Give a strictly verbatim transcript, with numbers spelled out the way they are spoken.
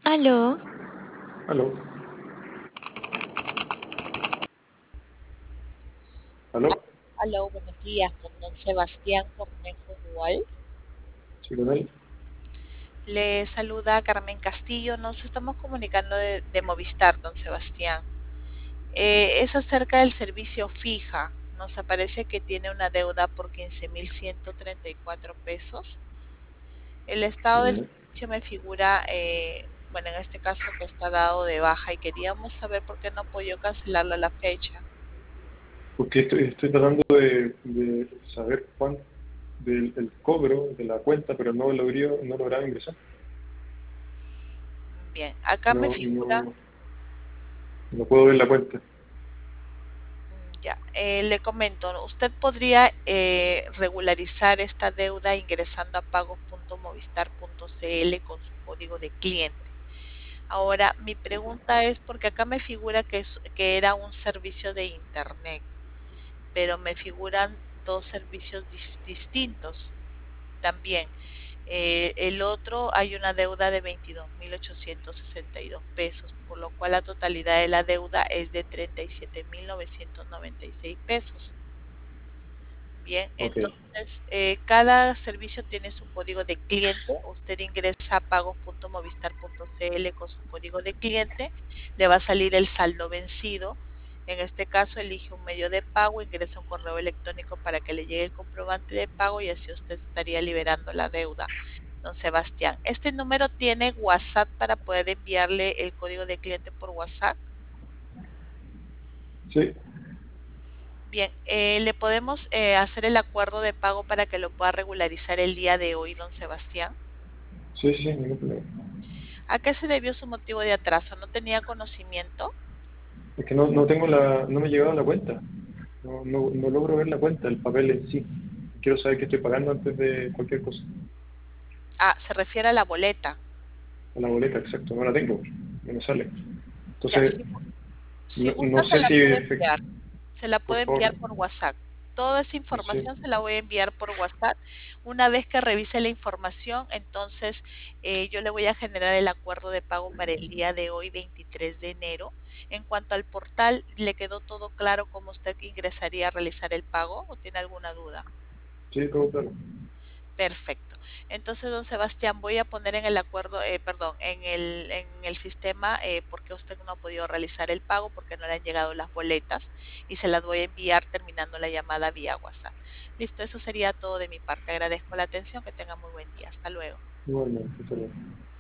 Aló, Aló, aló, Aló, buenos días, con don Sebastián Cornejo Dual. sí, con él. Le saluda Carmen Castillo. Nos estamos comunicando de, de Movistar, don Sebastián. Eh, es acerca del servicio fija. Nos aparece que tiene una deuda por quince mil ciento treinta y cuatro pesos. El estado del Ya. servicio me figura, eh, bueno, en este caso que está dado de baja y queríamos saber por qué no apoyó cancelarlo a la fecha. Porque estoy, estoy tratando de, de saber cuánto del el cobro de la cuenta, pero no logré, no lograba ingresar. Bien, acá me No, figura. no, no puedo ver la cuenta. Mm, Ya, eh, le comento, ¿no? Usted podría eh, regularizar esta deuda ingresando a pagos.movistar.cl con su código de cliente. Ahora, mi pregunta es porque acá me figura que, es- que era un servicio de internet, pero me figuran dos servicios dis- distintos también. Eh, el otro hay una deuda de veintidós mil ochocientos sesenta y dos pesos, por lo cual la totalidad de la deuda es de treinta y siete mil novecientos noventa y seis pesos. Bien, Ok, entonces eh, cada servicio tiene su código de cliente. Usted ingresa a pagos.movistar.cl con su código de cliente, le va a salir el saldo vencido. En este caso, elige un medio de pago, ingresa un correo electrónico para que le llegue el comprobante de pago y así usted estaría liberando la deuda. Don Sebastián, ¿este número tiene WhatsApp para poder enviarle el código de cliente por WhatsApp? sí, Bien, eh, le podemos eh, hacer el acuerdo de pago para que lo pueda regularizar el día de hoy, don Sebastián. sí, sí, ningún problema. ¿A qué se debió su motivo de atraso? ¿No tenía conocimiento? Es que no, no tengo la, no me ha llegado la cuenta. No, no, no logro ver la cuenta, el papel en sí. Quiero saber qué estoy pagando antes de cualquier cosa. Ah, se refiere a la boleta. A la boleta, exacto, no la tengo, no me sale. Ya, Entonces, si, si no, gusta no se sé la si, puede efect- enviar. Se la por puede favor, enviar por WhatsApp. Toda esa sí, información se la voy a enviar por WhatsApp. Una vez que revise la información, entonces eh, yo le voy a generar el acuerdo de pago para el día de hoy, veintitrés de enero. En cuanto al portal, ¿le quedó todo claro cómo usted ingresaría a realizar el pago o tiene alguna duda? sí, todo claro. Perfecto. Entonces, don Sebastián, voy a poner en el acuerdo, eh, perdón, en el, en el sistema eh, porque usted no ha podido realizar el pago, porque no le han llegado las boletas y se las voy a enviar terminando la llamada vía WhatsApp. Listo, eso sería todo de mi parte. Agradezco la atención, que tenga muy buen día. Hasta luego. Igualmente, hasta luego.